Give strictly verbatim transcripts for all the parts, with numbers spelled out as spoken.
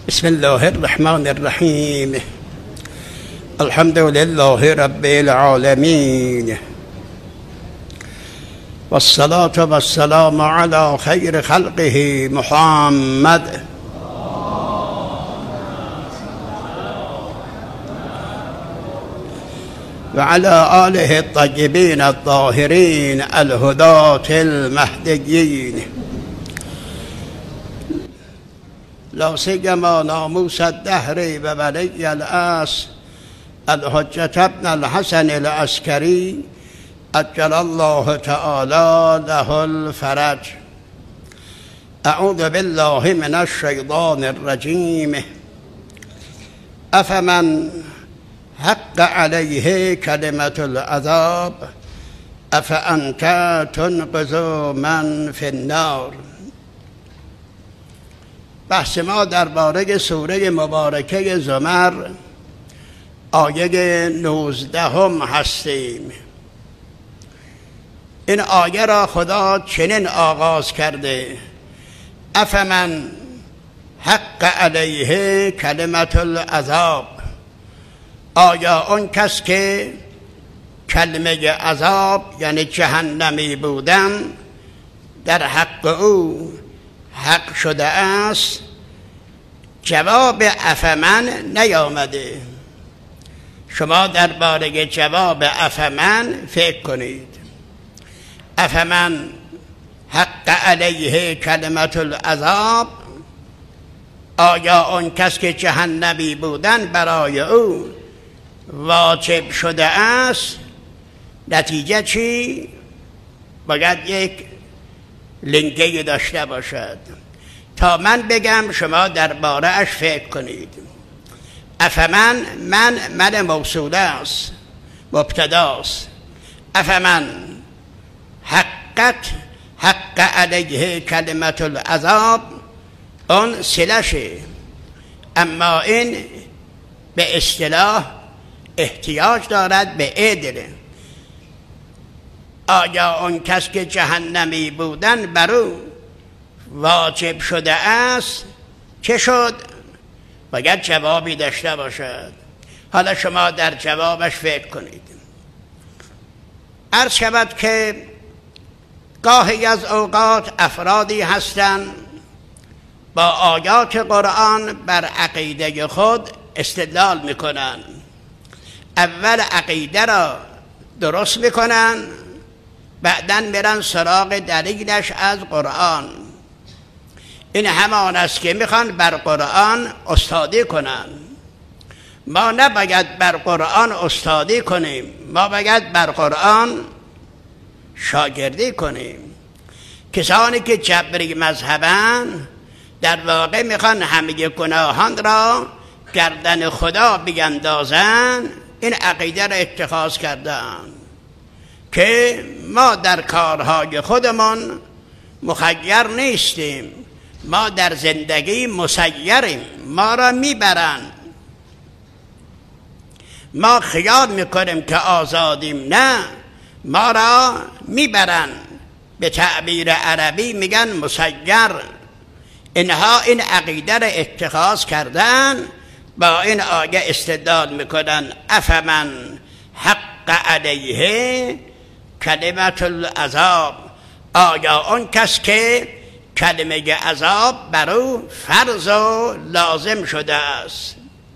بسم الله الرحمن الرحیم. الحمد لله رب العالمین والصلاة والسلام على خیر خلقه محمد وعلى آله الطيبين الطاهرين الهداة المهديين لا سيما ناموس الدهر وولي العصر الحجة ابن الحسن العسكري عجل الله تعالى له الفرج. أعوذ بالله من الشيطان الرجيم. أفمن حق عليه كلمة العذاب أفأنت تنقذ من في النار. بحث ما درباره سوره مبارکه زمر آیه نوزدهم هستیم. این آیه را خدا چنین آغاز کرده: افمن حق علیه کلمة العذاب، آیا اون کس که کلمه عذاب یعنی جهنمی بودن در حق او حق شده است؟ جواب افمن نیامده. شما درباره جواب افمن فکر کنید. افمن حق علیه کلمة العذاب، آیا اون کس که جهنمی بودن برای او واجب شده است؟ نتیجه چی؟ باید یک لنگه داشته باشد تا من بگم شما درباره اش فکر کنید. افمن من من موصوله است، مبتداست. افمن حقت حق علیه کلمة العذاب اون صلشه، اما این به اصطلاح احتیاج دارد به عدل. آیا اون کس که جهنمی بودن بر او واجب شده است؟ چه شد؟ باید جوابی داشته باشد. حالا شما در جوابش فکر کنید. عرض شود که گاهی از اوقات افرادی هستند با آیات قرآن بر عقیده خود استدلال میکنن. اول عقیده را درست میکنن، بعداً میرن سراغ دلیلش از قرآن. این همان است که میخوان بر قرآن استادی کنن. ما نباید بر قرآن استادی کنیم، ما باید بر قرآن شاگردی کنیم. کسانی که جبری مذهبن در واقع میخوان همه گناهان را گردن خدا بیندازن. این عقیده را اتخاذ کردن که ما در کارهای خودمان مخیر نیستیم، ما در زندگی مسیریم، ما را میبرن. ما خیال میکنیم که آزادیم، نه، ما را میبرن. به تعبیر عربی میگن مسیر. اینها این عقیده را اتخاذ کردن، با این آیه استدلال میکنن: افمن حق علیه کلمة العذاب، آیا اون کس که کلمه عذاب بر او فرض و لازم شده است.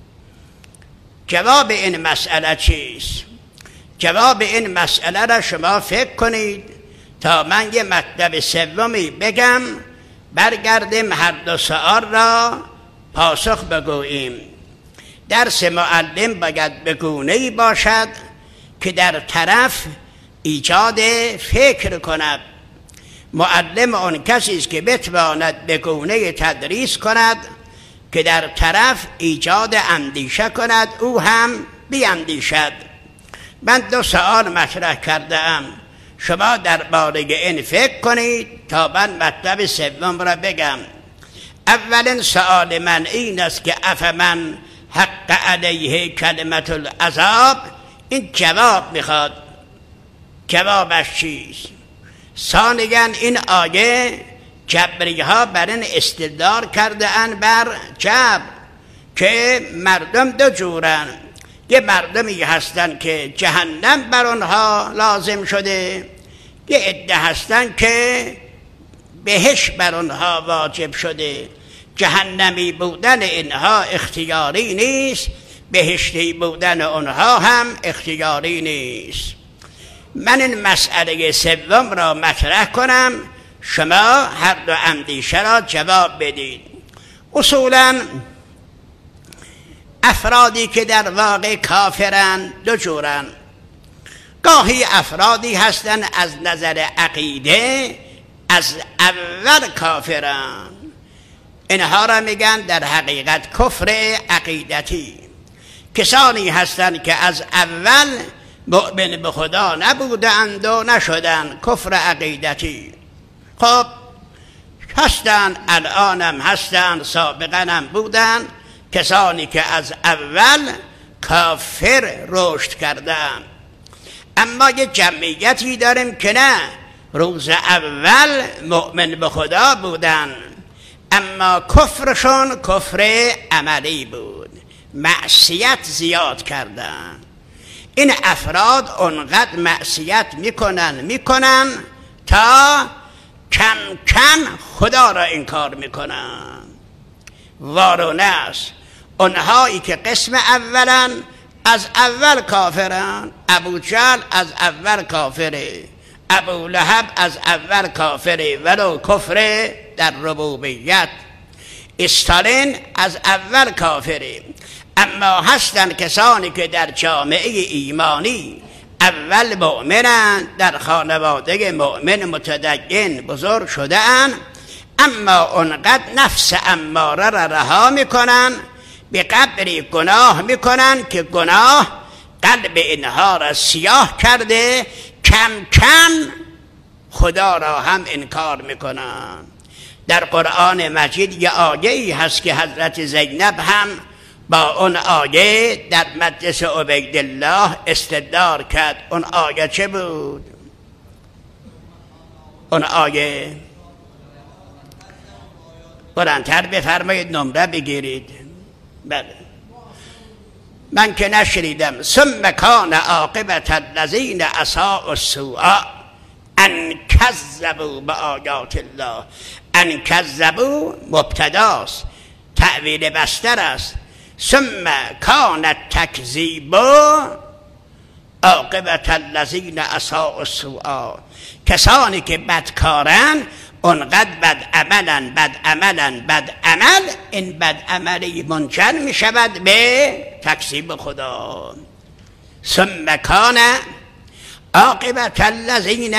جواب این مسئله چیست؟ جواب این مسئله را شما فکر کنید تا من یه مطلب سومی بگم، برگردیم هر دو سؤال را پاسخ بگوییم. درس معلم باید به گونه‌ای باشد که در طرف ایجاد فکر کند. معلم آن کسی است که بتواند به گونه تدریس کند که در طرف ایجاد اندیشه کند، او هم بیاندیشد. من دو سؤال مطرح کرده ام، شما درباره این فکر کنید تا من مطلب سوم را بگم. اولین سؤال من این است که افمن حق علیه کلمة العذاب، این جواب میخواد. جوابش چیست؟ ثانیاً این آیه جبری ها بر این استدلال کرده اند بر جبر. که مردم دو جورن، یه مردمی هستن که جهنم بر آنها لازم شده، یه عده هستن که بهشت بر آنها واجب شده. جهنمی بودن اینها اختیاری نیست، بهشتی بودن آنها هم اختیاری نیست. من این مسئله سوم را مطرح کنم، شما هر دو اندیشه را جواب بدید. اصولا افرادی که در واقع کافرن دو جورن. گاهی افرادی هستن از نظر عقیده از اول کافرن، اینها را میگن در حقیقت کفر عقیدتی. کسانی هستند که از اول مؤمن به خدا نبودند و نشدن کفر عقیدتی. خب هستند، الانم هستند، سابقا هم بودند کسانی که از اول کافر رشد کردند. اما یه جمعیتی داریم که نه، روز اول مؤمن به خدا بودن اما کفرشون کفر عملی بود، معصیت زیاد کردن. این افراد اونقدر معصیت میکنن میکنن تا کم کم خدا را انکار میکنن. وارونه است اونهایی که قسم اولن از اول کافرن. ابو جهل از اول کافره، ابو لهب از اول کافره ولو کفر در ربوبیت، استالین از اول کافره. اما هستن کسانی که در جامعه ایمانی اول مؤمنن، در خانواده مؤمن متدین بزرگ شده اند، اما اونقدر نفس اماره را رها میکنن، به قدری گناه میکنن که گناه قلب اینها را سیاه کرده، کم کم خدا را هم انکار میکنن. در قرآن مجید یه آیه‌ای هست که حضرت زینب هم با اون آیه در مجلس عبیدالله استدلال کرد. اون آیه چه بود؟ اون آیه بلندتر بفرمایید، نمره بگیرید. بله من که نشنیدم. ثم کان عاقبت الذین اساءوا السوء ان کذبوا بآیات الله. ان کذبوا مبتداست، تأویل بستر است. ثم کان التکذیب عاقبت الذین اساءوا السوء. کسانی که بدکارن، اونقدر بد عملن بد عملن بد عمل، این بد عملی منجر می شود به تکذیب خدا. ثم کان عاقبت الذین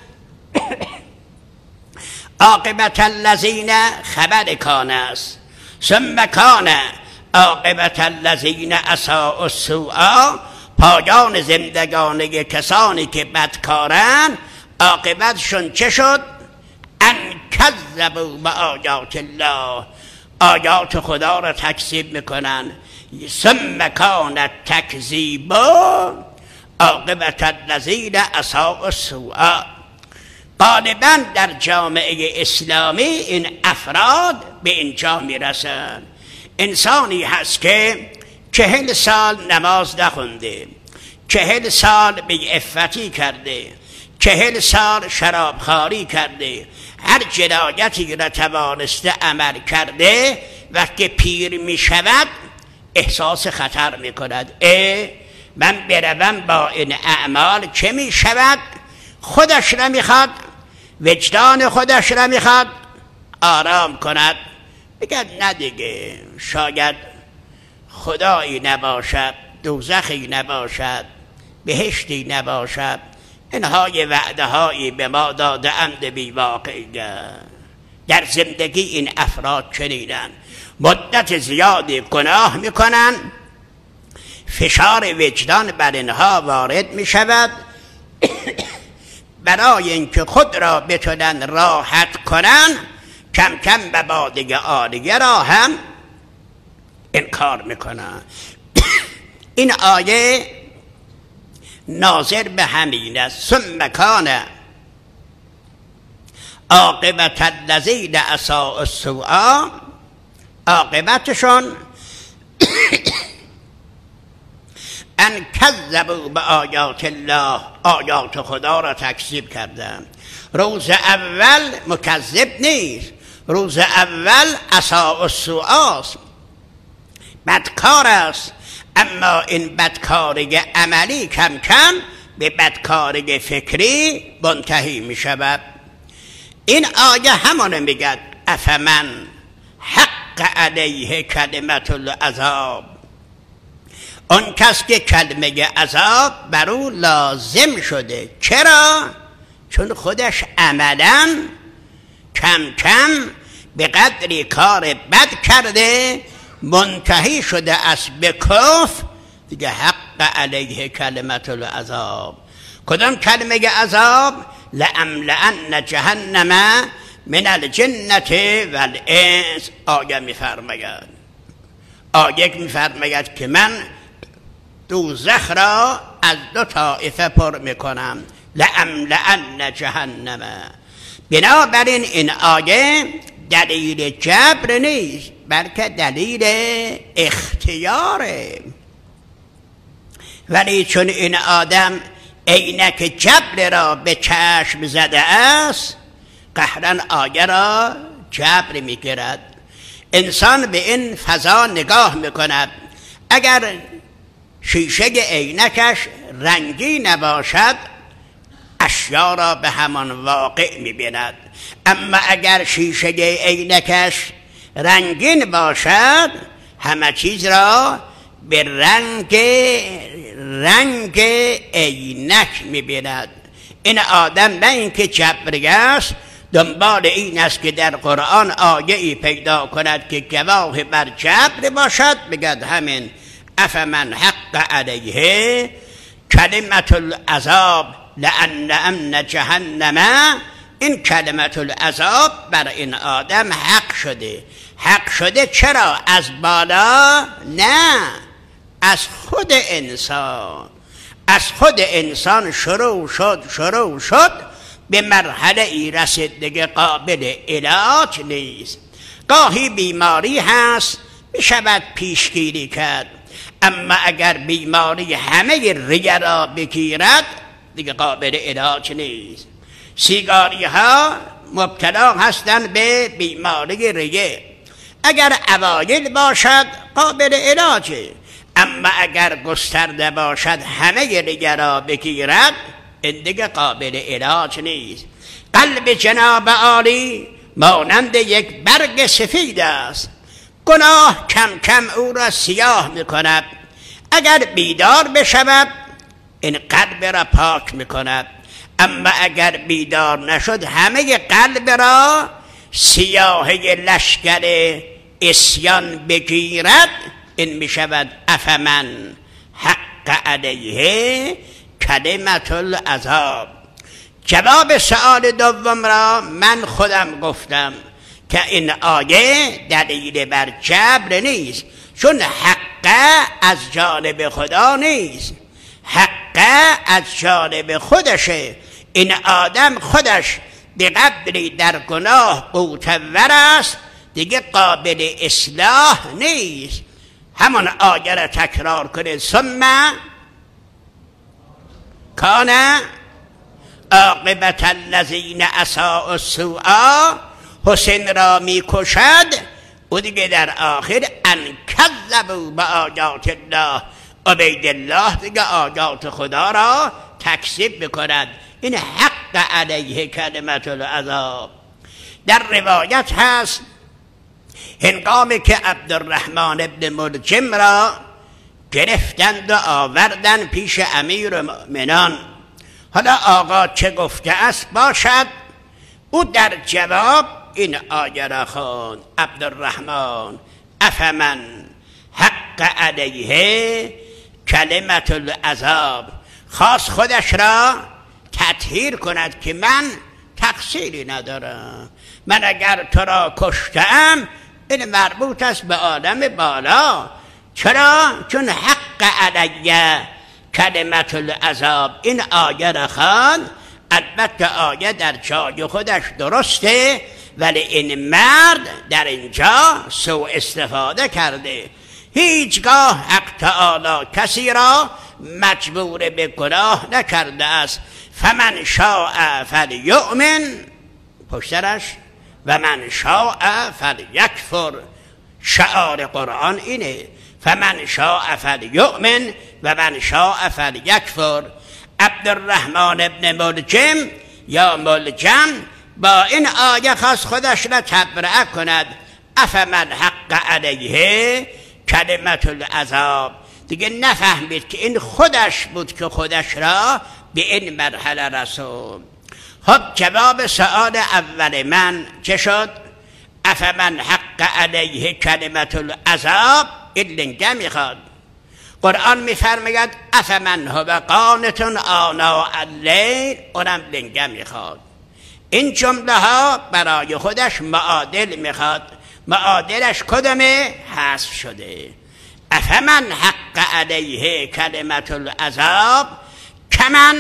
عاقبت الذین خبر کان است. ثم کان عاقبت الذین اساءوا السوء، پایان زندگانی کسانی که بدکارن عاقبتشون چه شد؟ ان کذبوا بآیات الله، آیات خدا را تکذیب میکنن. ثم کان التکذیب عاقبت الذین اساءوا السوء. غالبا در جامعه اسلامی این افراد به اینجا میرسن. انسانی هست که چهل سال نماز نخونده، چهل سال بیعفتی کرده، چهل سال شرابخواری کرده، هر جنایتی را توانسته عمل کرده، وقتی پیر می شود احساس خطر می کند. اه من بروم با این اعمال چه می شود؟ خودش را می خواد، وجدان خودش را می خواد آرام کند، بگد نه دیگه، شاید خدایی نباشد، دوزخی نباشد، بهشتی نباشد، اینهای وعده هایی به ما داده اند بی واقعیت. در زندگی این افراد چنینن، مدت زیادی گناه میکنن، فشار وجدان بر اینها وارد می شود. برای اینکه خود را بتونن راحت کنن، کم کم به باده عالیه را هم انکار میکنن. این آیه ناظر به همین است. ثم کان عاقبت الذین اساءوا السوء، عاقبتشون ان کذبوا به آیات الله، آیات خدا را تکذیب کردند. روز اول مکذب نیست، روز اول اساء السوء است، بدکار است، اما این بدکاری عملی کم کم به بدکاری فکری منتهی می شود. این آیه همانه میگد افمن حق علیه کلمت العذاب، اون کس که کلمه عذاب بر او لازم شده. چرا؟ چون خودش عملا کم کم به قدری کار بد کرده منتهی شده است به کفر، دیگه حق علیه کلمت العذاب. کدام کلمه عذاب؟ لأملأن جهنم من الجنة والانس. آیه میفرماید آیه میفرماید که من دوزخ را از دو طایفه پر میکنم. لأملأن جهنم. بنابراین این آیه دلیل جبر نیست، بلکه دلیل اختیاره. ولی چون این آدم عینک جبر را به چشم زده است، قهرن آیه را جبر میگیرد. انسان به این فضا نگاه میکند، اگر شیشه عینکش رنگی نباشد اشیا را به همان واقع میبیند، اما اگر شیشه عینکش رنگین باشد همه چیز را به رنگ رنگ عینک میبیند. این آدم نه اینکه جبری است، دنبال این است که در قرآن آیه‌ای پیدا کند که گواه بر جبر باشد، بگد همین افمن حق علیه کلمت العذاب لأملأن جهنم. این کلمت العذاب بر این آدم حق شده. حق شده چرا؟ از بالا؟ نه، از خود انسان. از خود انسان شروع شد شروع شد به مرحله ای رسید دیگه قابل علاج نیست. گاهی بیماری هست میشود پیشگیری کرد، اما اگر بیماری همه ریه را بگیرد دیگه قابل علاج نیست. سیگاری ها مبتلا هستند به بیماری ریه، اگر اوایل باشد قابل علاجه، اما اگر گسترده باشد همه ریه را بگیرد این دیگه قابل علاج نیست. قلب جناب عالی مانند یک برگ سفید است، گناه کم کم او را سیاه میکند. اگر بیدار بشود این قلب را پاک میکند، اما اگر بیدار نشد همه قلب را سیاهی لشکر اسیان بگیرد. این میشود افمن حق علیه کلمت العذاب. جواب سؤال دوم را من خودم گفتم که این آیه دلیل بر جبر نیست، چون حق از جانب خدا نیست، حق از جانب خودشه. این آدم خودش به قدری در گناه قوتور است دیگه قابل اصلاح نیست. همان آیه را تکرار کنید. ثم کان عاقبت الذین اساءوا السوء، حسین را میکشد و دیگه در آخر ان کذبوا بآیات الله، عبیدالله دیگه آیات خدا را تکذیب میکند. این حق علیه کلمت العذاب. در روایت هست هنگامی که عبدالرحمن ابن ملجم را گرفتند و آوردن پیش امیر مؤمنان. حالا آقا چه گفته است باشد؟ او در جواب این آیه را خواند. عبدالرحمن افمن حق علیه کلمت العذاب، خواست خودش را تطهیر کند که من تقصیری ندارم، من اگر تو را کشتم این مربوط است به عالم بالا. چرا؟ چون حق علیه کلمت العذاب. این آیه را خواند. البته آیه در جای خودش درسته، ولی این مرد در اینجا سوء استفاده کرده. هیچگاه حق تعالی کسی را مجبور به گناه نکرده است. فمن شاء فلیؤمن، پشترش و من شاء فلیکفر. شعار قرآن اینه، فمن شاء فلیؤمن و من شاء فلیکفر. عبدالرحمن ابن ملجم یا ملجم با این آیه خواست خودش را تبرئه کند. افمن حق علیه کلمت العذاب. دیگه نفهمید که این خودش بود که خودش را به این مرحله رسوند. خب جواب سؤال اول من چه شد؟ افمن حق علیه کلمت العذاب، این لنگه میخواد. قرآن میفرماید افمن هو قانت آناء اللیل، اونم لنگه میخواد. این جمله ها برای خودش معادل میخواد. معادلش کدومه؟ حذف شده. افمن حق علیه کلمت العذاب کمن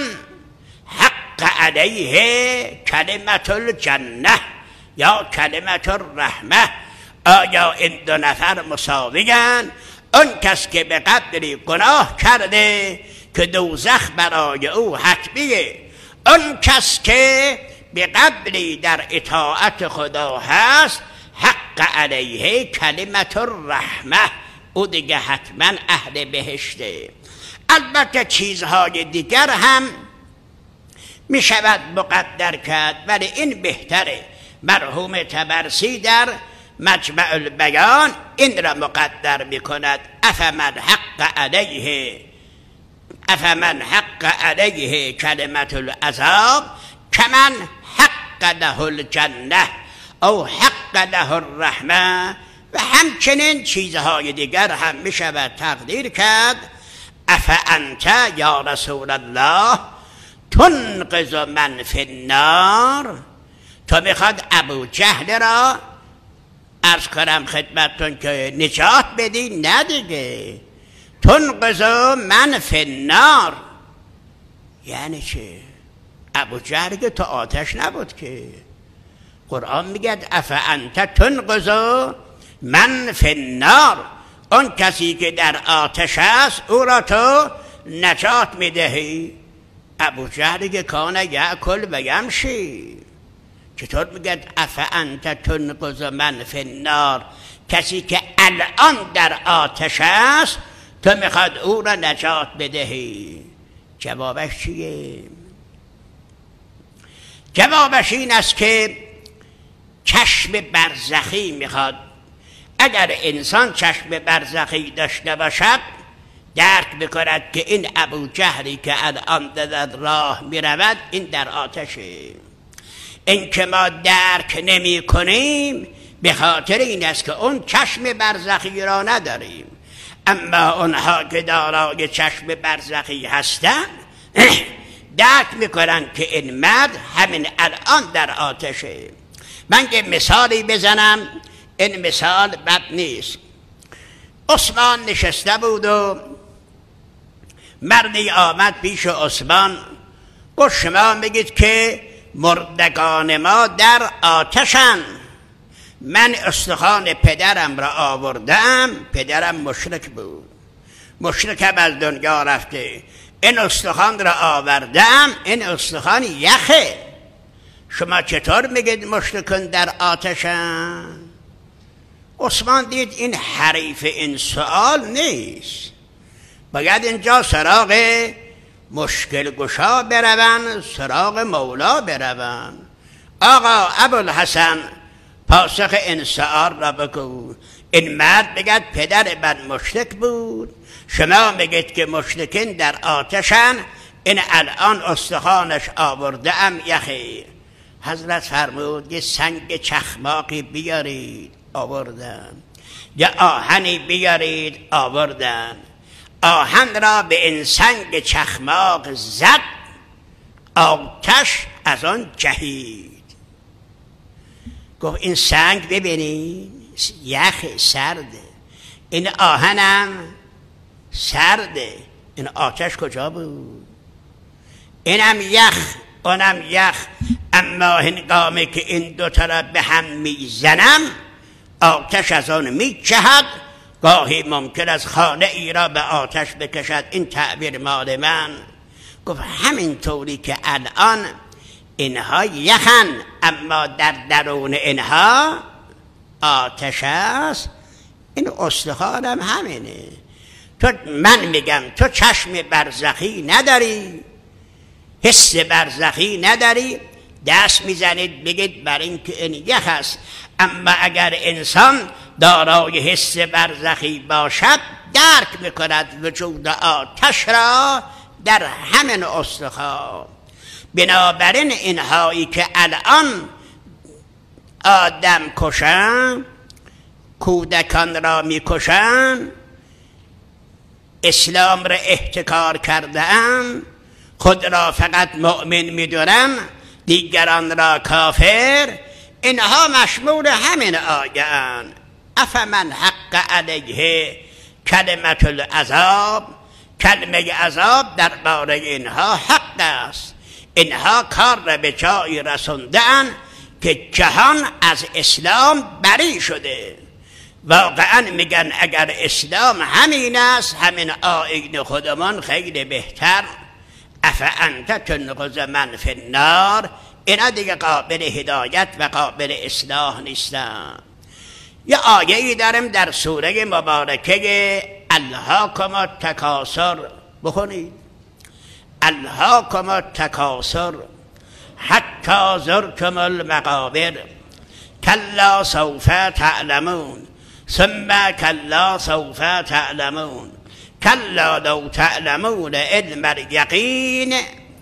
حق علیه کلمت الجنه یا کلمت الرحمه. آیا این دو نفر مساوی‌اند؟ اون کس که به قدری گناه کرده که دوزخ برای او حتمیه، اون کس که به قدری در اطاعت خدا هست حق علیه کلمت الرحمه، او دیگه حتما اهل بهشته. البته چیزهای دیگر هم می شود مقدر کرد، ولی این بهتره. مرحوم طبرسی در مجمع البیان این را مقدر می کند. افمن حق علیه افمن حق علیه کلمت العذاب کمن حق له الجنه او حق له الرحمه. و همچنین چیزهای دیگر هم می شود تقدیر کرد. افانت یا رسول الله تنقذ من فی النار، تو میخواد ابو جهل را عرض کنم خدمتتون که نجات بدی؟ نه دیگه. تنقذ من فی النار یعنی چه؟ ابو جهل که تو آتش نبود که. قرآن میگه افانت تنقذ من فی النار، اون کسی که در آتش است او را تو نجات میدهی. ابو جهل که کان یأکل و یمشی، چطور میگه افانت تنقذ من فی النار؟ کسی که الان در آتش است تو میخواد او را نجات بدهی. جوابش چیه؟ جوابش این است که چشم برزخی میخواد. اگر انسان چشم برزخی داشته باشد درک بکند که این ابو جهلی که الان در راه میرود این در آتشه. این که ما درک نمی کنیم به خاطر این است که اون چشم برزخی را نداریم. اما اونها که دارای چشم برزخی هستند درک میکنن که این مرد همین الان در آتشه. من یه مثالی بزنم، این مثال بد نیست. عثمان نشسته بود و مردی آمد پیش عثمان، گفت شما میگید که مردگان ما در آتشن، من استخوان پدرم را آوردم، پدرم مشرک بود، مشرکم از دنیا رفته، این استخوان را آوردم، این استخوان یخه، شما چطور میگید مشرکان در آتشن؟ عثمان دید این حریف این سوال نیست، باید اینجا سراغ مشکل گشا بروند، سراغ مولا بروند. آقا ابوالحسن پاسخ این سؤال را بگو. این مرد بگد پدر من مشرک بود، شما میگید که مشرکین در آتشن، این الان استخوانش آورده ام یخی. حضرت فرمود یه سنگ چخماقی بیارید، آوردن. یه آهنی بیارید، آوردن. آهن را به این سنگ چخماق زد، آتش از آن جهید. گفت این سنگ ببینید یخ سرده، این آهنم سرده، این آتش کجا بود؟ اینم یخ اونم یخ، اما هنگامی که این دوتا را به هم میزنم آتش از آن میجهد، گاهی ممکن است خانه ای را به آتش بکشد. این تعبیر مال من. گفت همین طوری که الان اینها یخن اما در درون اینها آتش است، این استخوان هم همینه. تو من میگم تو چشم برزخی نداری، حس برزخی نداری، دست میزنید بگید بر این که این یخ است. اما اگر انسان دارای حس برزخی باشد درک میکند وجود آتش را در همین استخوان. بنابراین اینهایی که الان آدم کشن، کودکان را میکشن، اسلام را احتکار کردن، خود را فقط مؤمن میدونن، دیگران را کافر، اینها مشمول همین آیه‌اند. افمن حق علیه کلمت العذاب، کلمه عذاب درباره اینها حق است. اینها کار را به جایی رسوندن که جهان از اسلام بری شده. واقعا میگن اگر اسلام همین است، همین آیین خودمان، خیلی بهتر. افانت تنقذ من فی النار، اینا دیگه قابل هدایت و قابل اصلاح نیستن. یه آیه ای داریم در سوره مبارکه الهاکم التکاثر، بخونید. الهاکم التکاثر حتی زرتم المقابر کلا سوف تعلمون ثم کلا سوف تعلمون کلا لو تعلمون علم الیقین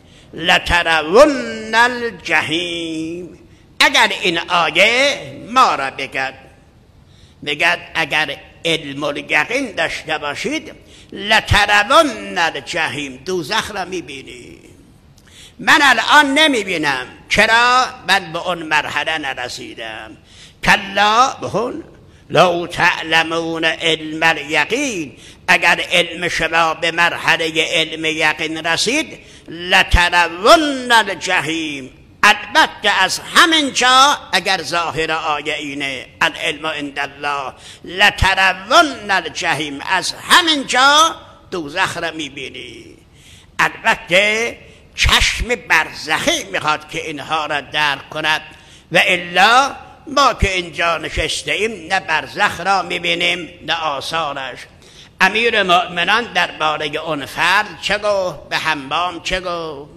لترون الجحیم. اگر این آیه ما را بگد بگد اگر علم الیقین داشته باشید لترون الجحیم، دوزخ را میبینید. من الان نمیبینم. چرا؟ من به اون مرحله نرسیدم. کلا بخون لو تعلمون علم الیقین، اگر علم شما به مرحله علم یقین رسید لترون الجحیم. البته از همین جا اگر ظاهر آیه اینه العلم عند الله لترون الجحیم، از همین جا دوزخ را میبینی. البته چشم برزخی میخواد که اینها را درک کند، و الا ما که اینجا نشسته ایم نه برزخ را میبینیم نه آثارش. امیر مؤمنان درباره اون فرد چه گفت؟ به حمام چه گفت؟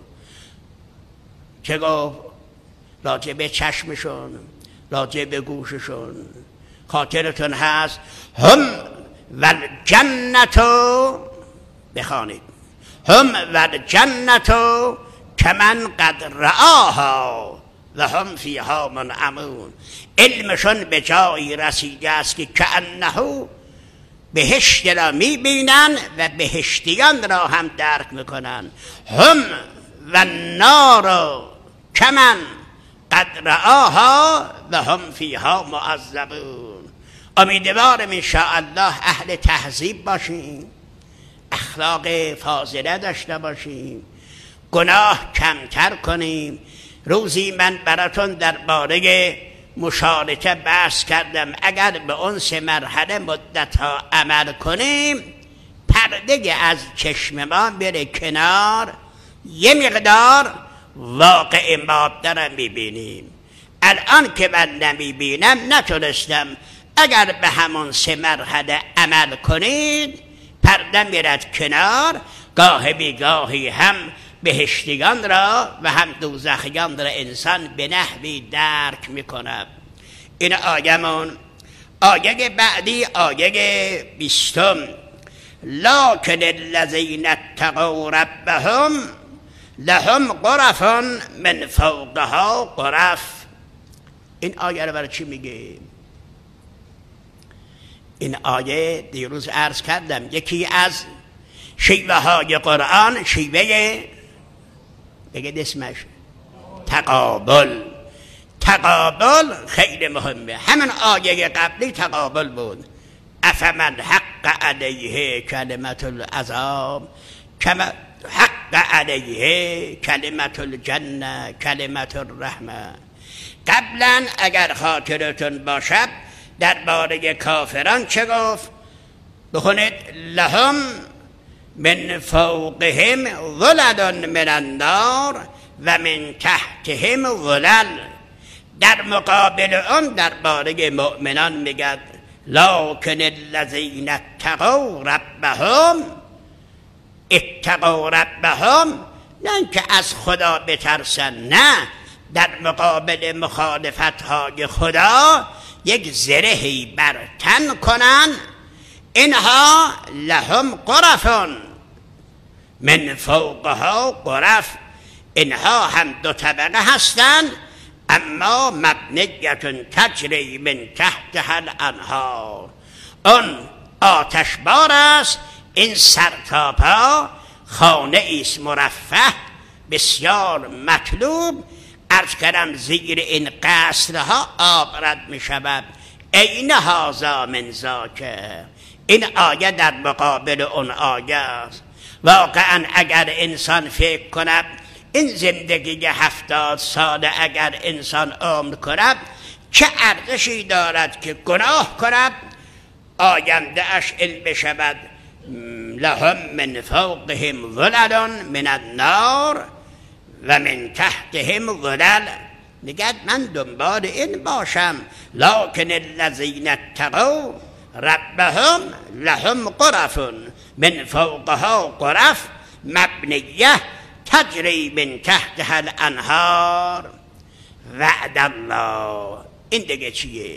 چه گفت؟ راجع به چشمشون، راجع به گوششون. خاطرتون هست هم و الجنتو، بخوانید هم و الجنتو کمن قد رآها و هم فیها منعمون. علمشون به جایی رسیده است که کأنه بهشت را میبینن و بهشتیان را هم درک میکنن. هم و النار کمن قد رآها و هم فیها معذبون. امیدوارم انشاءالله اهل تهذیب باشیم، اخلاق فاضله داشته باشیم، گناه کمتر کنیم. روزی من براتون درباره مشارکه بحث کردم. اگر به اون سه مرحله مدت ها عمل کنیم پرده از چشم ما بره کنار، یه مقدار واقع ماده را میبینیم. الان که من نمیبینم نتونستم. اگر به همون سه مرحله عمل کنید پرده میرد کنار، گاه بیگاهی هم بهشتیان را و هم دوزخیان را انسان به نحوی درک میکند. این آیمون. آیه بعدی آیه بیستم لکن الذین اتقوا ربهم لهم غرف من فوقها غرف. این آیه رو برای چی میگه؟ این آیه دیروز عرض کردم یکی از شیوه های قرآن شیوه بگید اسمش تقابل. تقابل خیلی مهمه. همین آیه قبلی تقابل بود. افمن حق علیه کلمت العذاب کما حق علیه کلمت الجنه کلمت الرحمه. قبلا اگر خاطرتون باشد درباره کافران چه گفت؟ بخونید لهم من فوقهم ظلل من النار و من تحتهم ظلل. در مقابل اون درباره مؤمنان میگد لکن الذین اتقوا ربهم اتقوا ربهم، نه اینکه از خدا بترسن، نه، در مقابل مخالفت های خدا یک زرهی بر تن کنن. اینها لهم غرفون من فوقها غرف، اینها هم دو طبقه هستند اما مبنیتون تجری من تحتها الانهار. اون آتشبار است، این سرتاپا خانه ایست مرفه بسیار مطلوب. عرض کردم زیر این قصرها آب رد می شود. این هذا من ذاک، این آیه در مقابل اون آیه است. واقعا اگر انسان فکر کند این زندگی هفتاد ساله اگر انسان عمر کند چه ارزشی دارد که گناه کند، آینده اش این بشود لهم من فوقهم ظلل من النار و من تحتهم ظلل. میگه من دنبال این باشم لکن الذین اتقوا ربهم لهم غرف من فوقها غرف مبنیه تجری من تحتها الانهار. وعد الله، این دیگه چیه؟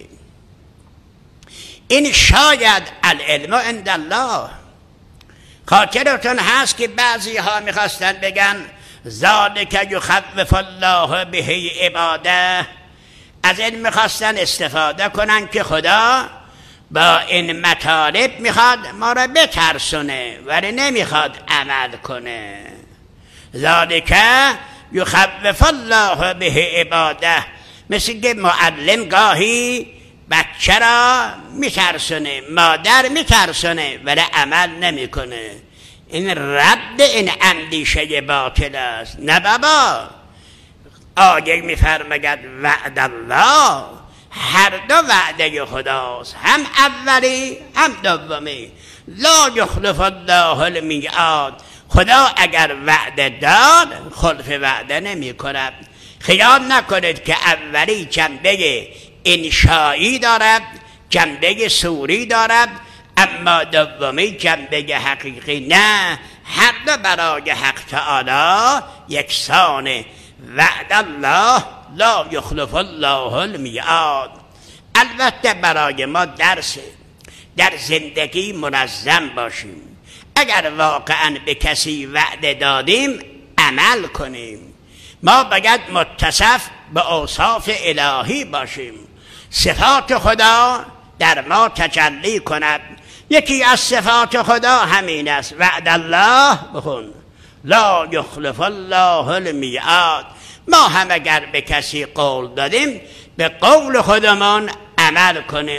این شاید العلم عند الله. خاطرتون هست که بعضی ها میخواستن بگن ذالک یخوف الله به عباده، از این میخواستن استفاده کنن که خدا با این مطالب میخواد ما را بترسونه ولی نمیخواد عمل کنه. ذالک یخوف الله به عباده، مثل که معلم گاهی بچه را میترسونه، مادر میترسونه ولی عمل نمیکنه. این رد این اندیشه باطل است. نه بابا، آیه میفرماید وعد الله، هر دو وعده خداست، هم اولی هم دومی. لا یخلف الله المیعاد، خدا اگر وعده داد خلف وعده نمی کند. خیال نکنید که اولی جنبه انشایی دارد، جنبه سوری دارد، اما دومی جنبه حقیقی نه. هر دو برای حق تعالی یکسانه. وعد الله لا یخلف الله المیعاد. البته برای ما درسه در زندگی منظم باشیم. اگر واقعا به کسی وعده دادیم عمل کنیم. ما باید متصف به اوصاف الهی باشیم، صفات خدا در ما تجلی کند. یکی از صفات خدا همین است، وعد الله بخون لا یخلف الله المیعاد. ما هم اگر به کسی قول دادیم به قول خودمان عمل کنیم.